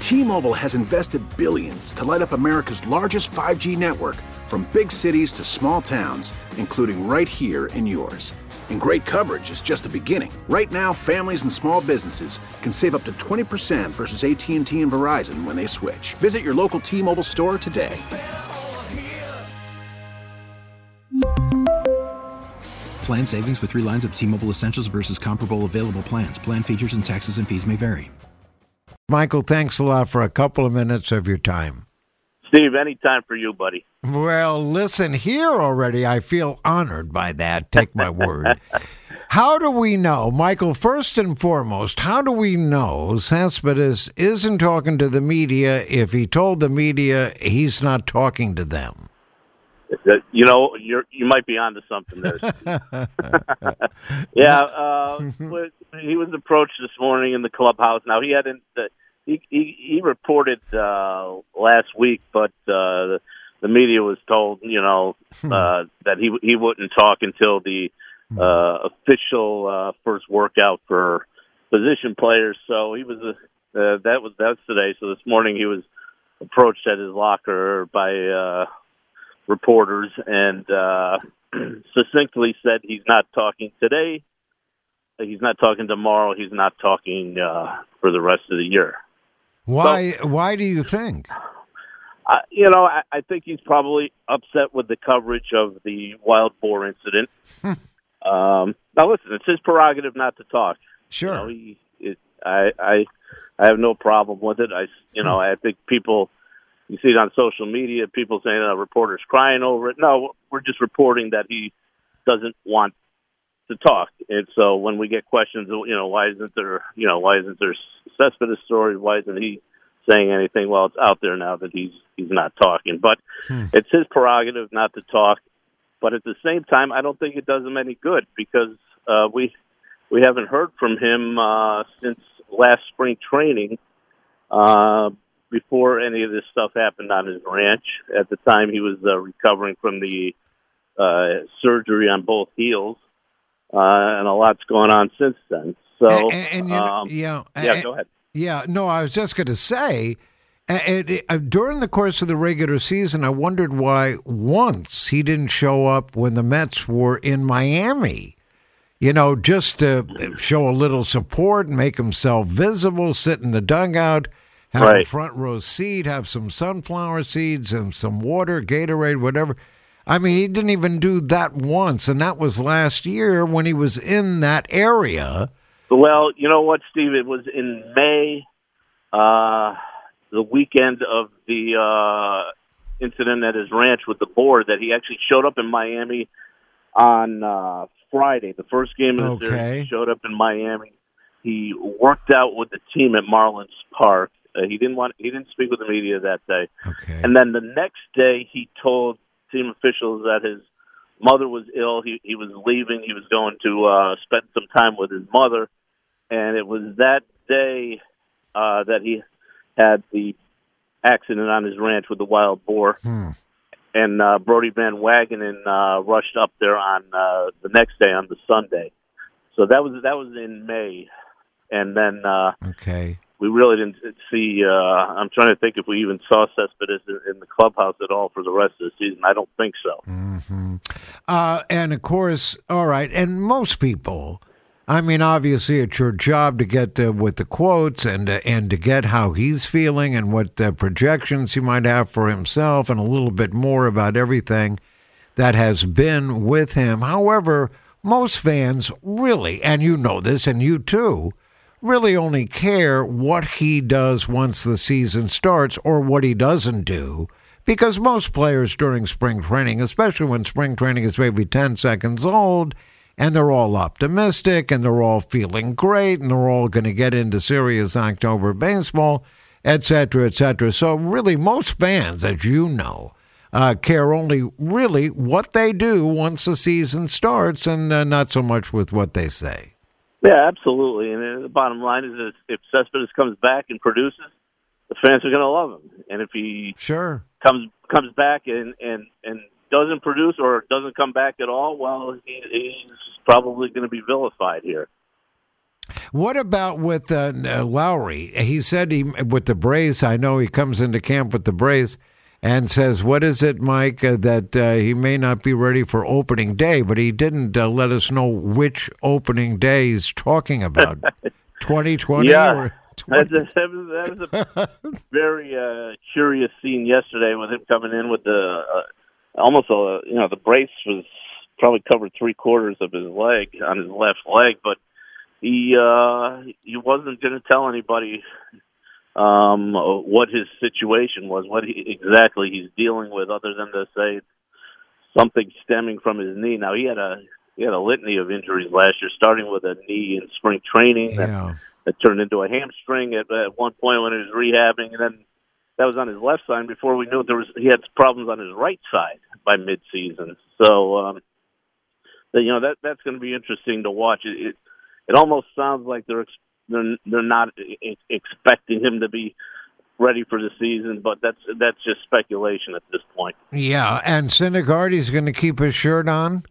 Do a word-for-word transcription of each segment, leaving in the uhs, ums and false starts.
T-Mobile has invested billions to light up America's largest five G network, from big cities to small towns, including right here in yours. And great coverage is just the beginning. Right now, families and small businesses can save up to twenty percent versus A T and T and Verizon when they switch. Visit your local T-Mobile store today. Plan savings with three lines of T-Mobile Essentials versus comparable available plans. Plan features and taxes and fees may vary. Michael, thanks a lot for a couple of minutes of your time. Steve, anytime for you, buddy. Well, listen, here already, I feel honored by that. Take my word. How do we know, Michael, first and foremost, how do we know Cespedes isn't talking to the media if he told the media he's not talking to them? You know, you're, you might be onto something there. yeah, uh, he was approached this morning in the clubhouse. Now, he hadn't. Uh, he, he he reported uh, last week, but uh, the, the media was told, you know, uh, that he he wouldn't talk until the uh, official uh, first workout for position players. So he was. Uh, uh, that was that's today. So this morning he was approached at his locker by. Uh, reporters and uh, succinctly said he's not talking today, he's not talking tomorrow, he's not talking uh, for the rest of the year. Why So, Why do you think? Uh, you know, I, I think he's probably upset with the coverage of the wild boar incident. um, now, listen, it's his prerogative not to talk. Sure. You know, he, it, I, I, I have no problem with it. I, you know, I think people... You see it on social media, people saying a reporter's crying over it. No, we're just reporting that he doesn't want to talk. And so when we get questions, you know, why isn't there, you know, why isn't there Cespedes story? Why isn't he saying anything? Well, it's out there now that he's he's not talking. But hmm. it's his prerogative not to talk. But at the same time, I don't think it does him any good because uh, we we haven't heard from him uh, since last spring training. Uh, before any of this stuff happened on his ranch. At the time, he was uh, recovering from the uh, surgery on both heels, uh, and a lot's going on since then. So, and, and you um, know, yeah, yeah, and, go ahead. Yeah, no, I was just going to say, it, it, uh, during the course of the regular season, I wondered why once he didn't show up when the Mets were in Miami. You know, just to show a little support and make himself visible, sit in the dugout, have right. a front row seat, have some sunflower seeds and some water, Gatorade, whatever. I mean, he didn't even do that once, and that was last year when he was in that area. Well, you know what, Steve? It was in May, uh, the weekend of the uh, incident at his ranch with the board, that he actually showed up in Miami on uh, Friday, the first game of the okay. series. He showed up in Miami. He worked out with the team at Marlins Park. Uh, he didn't want. He didn't speak with the media that day. Okay. And then the next day, he told team officials that his mother was ill. He he was leaving. He was going to uh, spend some time with his mother. And it was that day uh, that he had the accident on his ranch with the wild boar. Hmm. And uh, Brody Van Wagenen uh, rushed up there on uh, the next day, on the Sunday. So that was that was in May. And then uh, okay. we really didn't see, uh, I'm trying to think if we even saw Cespedes in the clubhouse at all for the rest of the season. I don't think so. Mm-hmm. Uh, and, of course, all right, and most people, I mean, obviously it's your job to get uh, with the quotes and, uh, and to get how he's feeling and what uh, projections he might have for himself and a little bit more about everything that has been with him. However, most fans really, and you know this and you too, really only care what he does once the season starts or what he doesn't do, because most players during spring training, especially when spring training is maybe ten seconds old, and they're all optimistic, and they're all feeling great, and they're all going to get into serious October baseball, et cetera, et cetera. So really most fans, as you know, uh, care only really what they do once the season starts and uh, not so much with what they say. Yeah, absolutely. And the bottom line is that if Cespedes comes back and produces, the fans are going to love him. And if he sure comes comes back and, and, and doesn't produce or doesn't come back at all, well, he, he's probably going to be vilified here. What about with uh, Lowry? He said he with the Braves. I know he comes into camp with the Braves and says, "What is it, Mike, uh, that uh, he may not be ready for opening day?" But he didn't uh, let us know which opening day he's talking about. twenty twenty. Yeah, or twenty that was, that was a very uh, curious scene yesterday with him coming in with the uh, almost a you know the brace was probably covered three quarters of his leg on his left leg, but he uh, he wasn't going to tell anybody um, what his situation was, what he, exactly he's dealing with, other than to say something stemming from his knee. Now he had a he had a litany of injuries last year, starting with a knee in spring training. Yeah. It turned into a hamstring at, at one point when he was rehabbing, and then that was on his left side. Before we knew it, there was he had problems on his right side by midseason. So, um, you know that that's going to be interesting to watch. It, it it almost sounds like they're they're they're not expecting him to be ready for the season, but that's that's just speculation at this point. Yeah, and Syndergaard, he's going to keep his shirt on.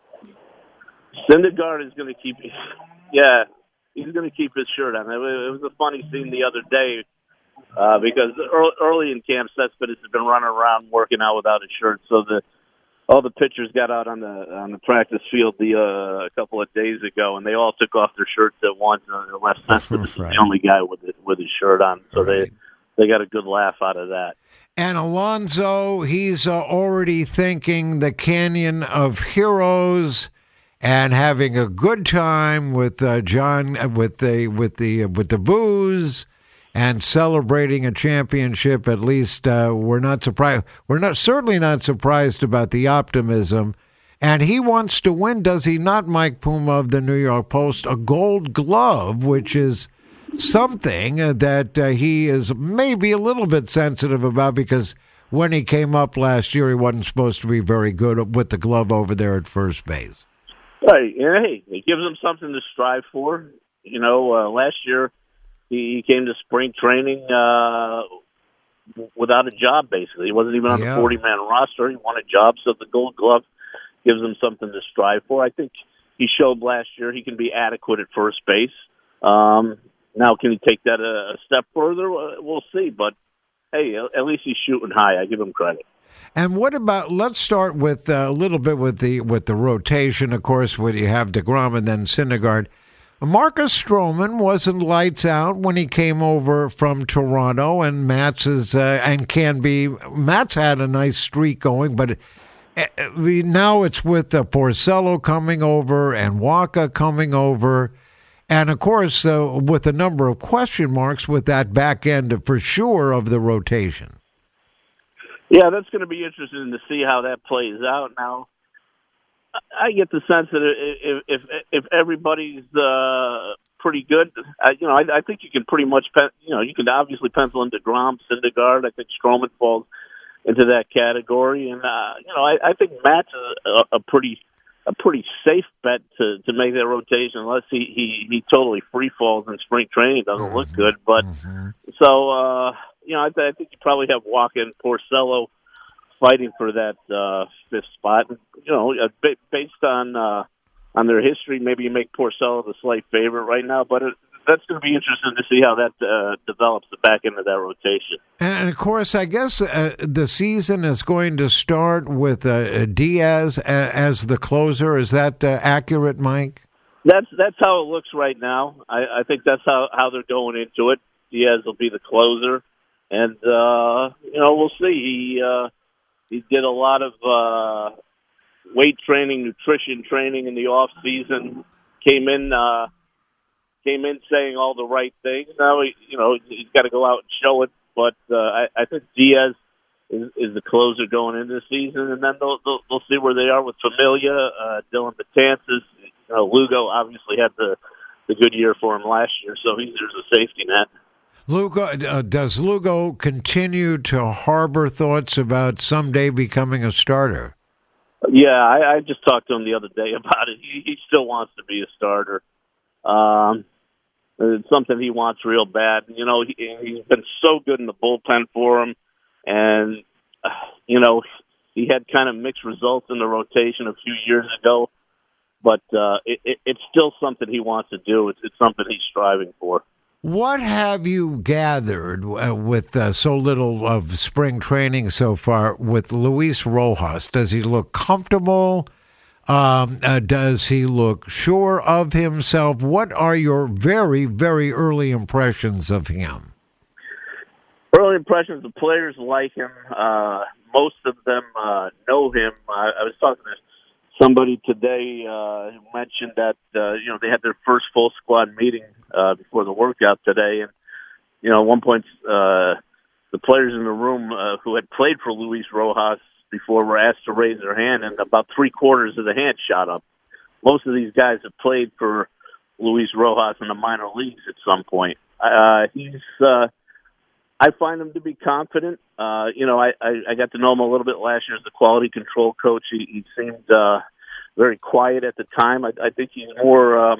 Syndergaard is going to keep, yeah. He's going to keep his shirt on. It was a funny scene the other day uh, because early in camp, Cespedes has been running around working out without his shirt. So the all the pitchers got out on the on the practice field the uh, a couple of days ago, and they all took off their shirts at once. Unless Cespedes Right. is the only guy with it, with his shirt on, so Right. they they got a good laugh out of that. And Alonso, he's uh, already thinking the Canyon of Heroes and having a good time with uh, John, uh, with the with the with the booze, and celebrating a championship. At least uh, we're not surprised. We're not certainly not surprised about the optimism. And he wants to win, does he not, Mike Puma of the New York Post? A Gold Glove, which is something uh, that uh, he is maybe a little bit sensitive about, because when he came up last year, he wasn't supposed to be very good with the glove over there at first base. Right. Yeah, hey, it gives him something to strive for. You know, uh, last year he, he came to spring training uh, without a job, basically. He wasn't even on Yeah. the forty-man roster. He won a job, so the Gold Glove gives him something to strive for. I think he showed last year he can be adequate at first base. Um, now, can he take that a, a step further? We'll see. But, hey, at least he's shooting high. I give him credit. And what about? Let's start with uh, a little bit with the with the rotation. Of course, where you have DeGrom and then Syndergaard. Marcus Stroman wasn't lights out when he came over from Toronto, and Matt's is uh, and can be. Matt's had a nice streak going, but uh, we, now it's with uh, Porcello coming over and Waka coming over, and of course uh, with a number of question marks with that back end for sure of the rotation. Yeah, that's going to be interesting to see how that plays out. Now, I get the sense that if if, if everybody's uh, pretty good, I, you know, I, I think you can pretty much, pen, you know, you can obviously pencil in DeGrom, Syndergaard. I think Stroman falls into that category, and uh, you know, I, I think Matt's a, a pretty a pretty safe bet to, to make that rotation, unless he, he, he totally free falls in spring training. Doesn't mm-hmm. look good, but mm-hmm. so. Uh, You know, I, th- I think you probably have Walker and Porcello fighting for that uh, fifth spot. You know, uh, b- based on uh, on their history, maybe you make Porcello the slight favorite right now. But it, that's going to be interesting to see how that uh, develops the back end of that rotation. And of course, I guess uh, the season is going to start with uh, Diaz a- as the closer. Is that uh, accurate, Mike? That's that's how it looks right now. I, I think that's how, how they're going into it. Diaz will be the closer. And, uh, you know, we'll see. He uh, he did a lot of uh, weight training, nutrition training in the off season. Came in, uh, came in saying all the right things. Now, he, you know, he's got to go out and show it. But uh, I, I think Diaz is, is the closer going into the season, and then they'll they'll, they'll see where they are with Familia, uh, Dylan Betances. You know, Lugo obviously had the the good year for him last year, so he's there's a safety net. Lugo, uh, does Lugo continue to harbor thoughts about someday becoming a starter? Yeah, I, I just talked to him the other day about it. He, he still wants to be a starter. Um, it's something he wants real bad. You know, he, he's been so good in the bullpen for him, and uh, you know, he had kind of mixed results in the rotation a few years ago. but uh, it, it, it's still something he wants to do. It's, it's something he's striving for. What have you gathered uh, with uh, so little of spring training so far with Luis Rojas? Does he look comfortable? Um, uh, does he look sure of himself? What are your very, very early impressions of him? Early impressions, the players like him. Uh, most of them uh, know him. I, I was talking to somebody today uh, who mentioned that uh, you know they had their first full squad meeting uh, before the workout today, and you know at one point uh, the players in the room uh, who had played for Luis Rojas before were asked to raise their hand, and about three quarters of the hand shot up. Most of these guys have played for Luis Rojas in the minor leagues at some point. Uh, he's uh, I find him to be confident. Uh, you know, I, I, I got to know him a little bit last year as the quality control coach. He, he seemed uh, very quiet at the time. I, I think he's more um,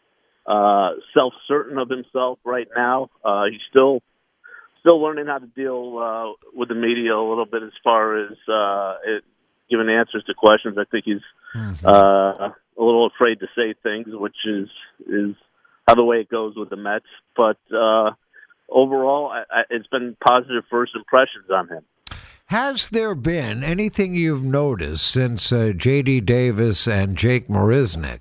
uh, self-certain of himself right now. Uh, he's still still learning how to deal uh, with the media a little bit as far as uh, it, giving answers to questions. I think he's mm-hmm. uh, a little afraid to say things, which is is how the way it goes with the Mets. But uh, overall, I, I, it's been positive first impressions on him. Has there been anything you've noticed since uh, J D Davis and Jake Marisnick?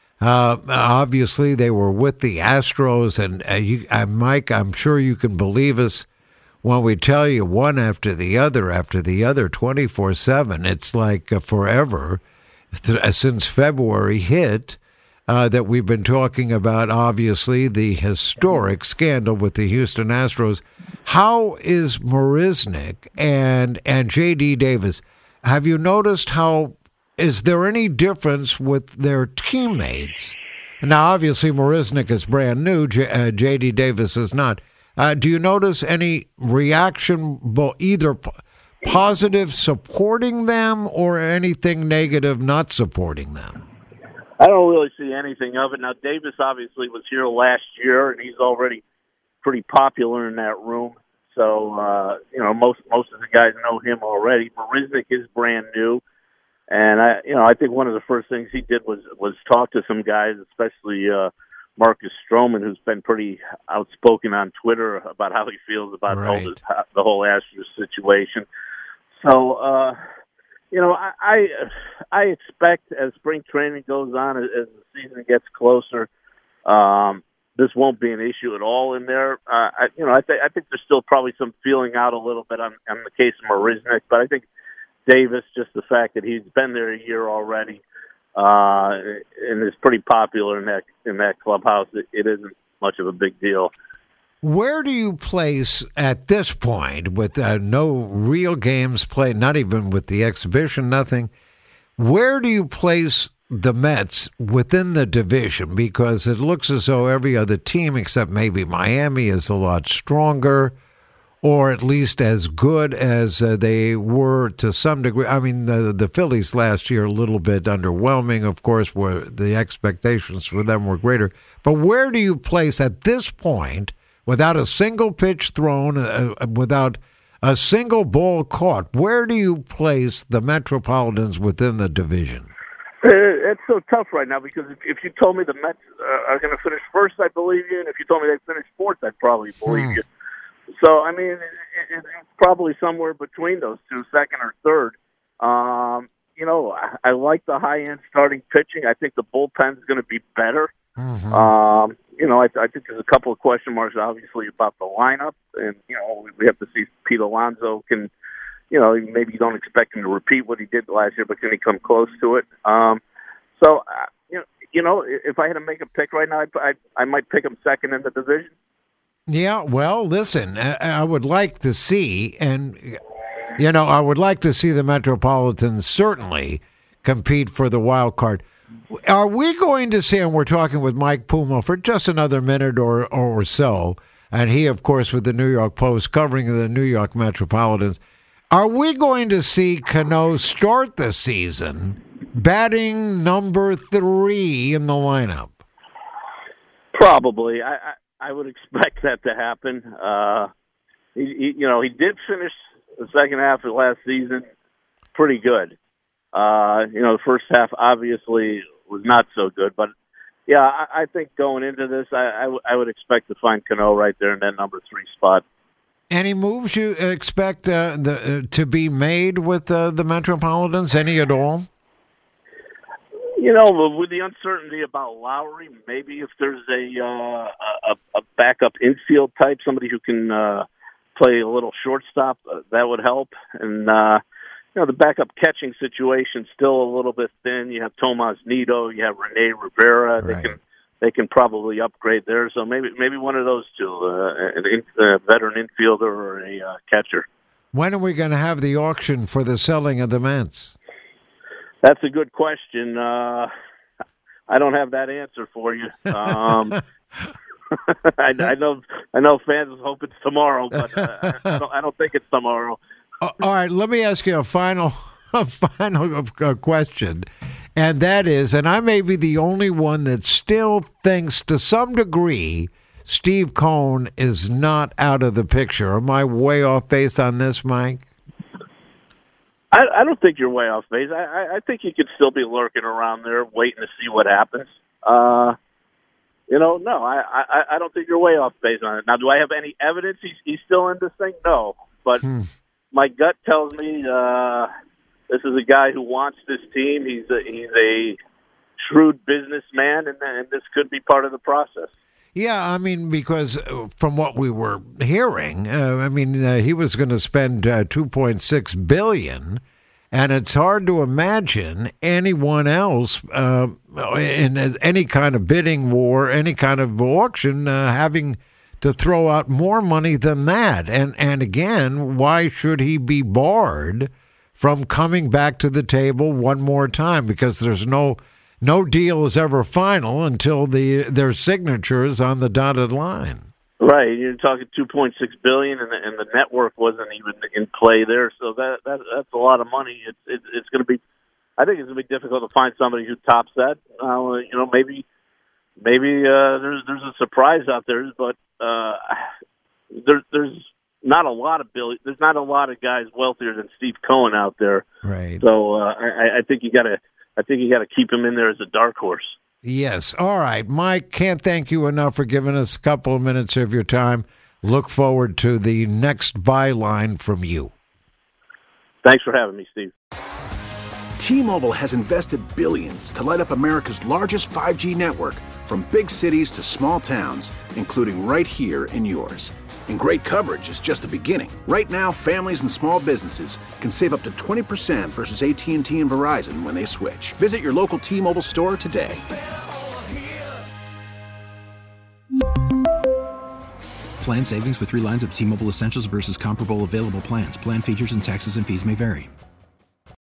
Uh, obviously, they were with the Astros, and uh, you, uh, Mike, I'm sure you can believe us when we tell you one after the other after the other, twenty-four seven. It's like uh, forever th- since February hit. Uh, that we've been talking about, obviously, the historic scandal with the Houston Astros. How is Marisnick and and J D Davis? Have you noticed how, is there any difference with their teammates? Now, obviously, Marisnick is brand new. J, uh, J D Davis is not. Uh, do you notice any reaction, either p- positive supporting them or anything negative not supporting them? I don't really see anything of it. Now, Davis obviously was here last year, and he's already pretty popular in that room. So, uh, you know, most most of the guys know him already. Marisnick is brand new, and I, you know, I think one of the first things he did was was talk to some guys, especially uh, Marcus Stroman, who's been pretty outspoken on Twitter about how he feels about right. the, whole, the whole Astros situation. So. Uh, You know, I, I I expect as spring training goes on, as, as the season gets closer, um, this won't be an issue at all in there. Uh, I, you know, I, th- I think there's still probably some feeling out a little bit on, on the case of Marisnick, but I think Davis, just the fact that he's been there a year already uh, and is pretty popular in that in that clubhouse, it, it isn't much of a big deal. Where do you place at this point, with uh, no real games played, not even with the exhibition, nothing, where do you place the Mets within the division? Because it looks as though every other team, except maybe Miami, is a lot stronger, or at least as good as uh, they were to some degree. I mean, the, the Phillies last year, a little bit underwhelming, of course, where the expectations for them were greater. But where do you place at this point, without a single pitch thrown, uh, without a single ball caught, where do you place the Metropolitans within the division? It's so tough right now because if, if you told me the Mets uh, are going to finish first, I'd believe you, and if you told me they finished fourth, I'd probably believe hmm. you. So, I mean, it, it, it's probably somewhere between those two, second or third. Um, you know, I, I like the high-end starting pitching. I think the bullpen's going to be better. Mm-hmm. Um, you know, I, I think there's a couple of question marks, obviously, about the lineup. And, you know, we have to see if Pete Alonso can, you know, maybe you don't expect him to repeat what he did last year, but can he come close to it? Um, so, uh, you know, you know, if I had to make a pick right now, I, I, I might pick him second in the division. Yeah, well, listen, I, I would like to see, and, you know, I would like to see the Metropolitans certainly compete for the wild card. Are we going to see, and we're talking with Mike Puma for just another minute or, or so, and he, of course, with the New York Post covering the New York Metropolitans, are we going to see Cano start the season batting number three in the lineup? Probably. I, I, I would expect that to happen. Uh, he, he, you know, he did finish the second half of last season pretty good. Uh, you know, the first half obviously was not so good. But yeah, I, I think going into this, I, I, w- I would expect to find Cano right there in that number three spot. Any moves you expect uh, the, uh, to be made with uh, the Metropolitans? Any at all? You know, with the uncertainty about Lowry, maybe if there's a uh, a, a backup infield type, somebody who can uh, play a little shortstop, uh, that would help. And uh, you know, the backup catching situation's still a little bit thin. You have Tomas Nido, you have Rene Rivera. Right. They can they can probably upgrade there. So maybe maybe one of those two, uh, an in, a veteran infielder or a uh, catcher. When are we going to have the auction for the selling of the Mets? That's a good question. Uh, I don't have that answer for you. Um, I, I know, I know, fans hope it's tomorrow, but uh, I, don't, I don't think it's tomorrow. Uh, all right, let me ask you a final, a final uh, question, and that is, and I may be the only one that still thinks, to some degree, Steve Cohen is not out of the picture. Am I way off base on this, Mike? I, I don't think you're way off base. I, I, I think you could still be lurking around there, waiting to see what happens. Uh, you know, no, I, I, I don't think you're way off base on it. Now, do I have any evidence he's, he's still in this thing? No, but hmm. my gut tells me uh, this is a guy who wants this team. He's a, he's a shrewd businessman, and, and this could be part of the process. Yeah, I mean, because from what we were hearing, uh, I mean, uh, he was going to spend uh, two point six billion dollars, and it's hard to imagine anyone else uh, in any kind of bidding war, any kind of auction, uh, having to throw out more money than that. And and again, why should he be barred from coming back to the table one more time? Because there's no no deal is ever final until the their signatures on the dotted line. Right, you're talking two point six billion dollars, and the, and the network wasn't even in play there. So that, that that's a lot of money. It's it, it's going to be, I think it's going to be difficult to find somebody who tops that. Uh, you know, maybe maybe uh, there's there's a surprise out there, but uh, there's there's not a lot of Billy. There's not a lot of guys wealthier than Steve Cohen out there. Right. So uh, I, I think you got to. I think you got to keep him in there as a dark horse. Yes. All right. Mike, can't thank you enough for giving us a couple of minutes of your time. Look forward to the next byline from you. Thanks for having me, Steve. T-Mobile has invested billions to light up America's largest five G network, from big cities to small towns, including right here in yours. And great coverage is just the beginning. Right now, families and small businesses can save up to twenty percent versus A T and T and Verizon when they switch. Visit your local T-Mobile store today. Plan savings with three lines of T-Mobile Essentials versus comparable available plans. Plan features and taxes and fees may vary.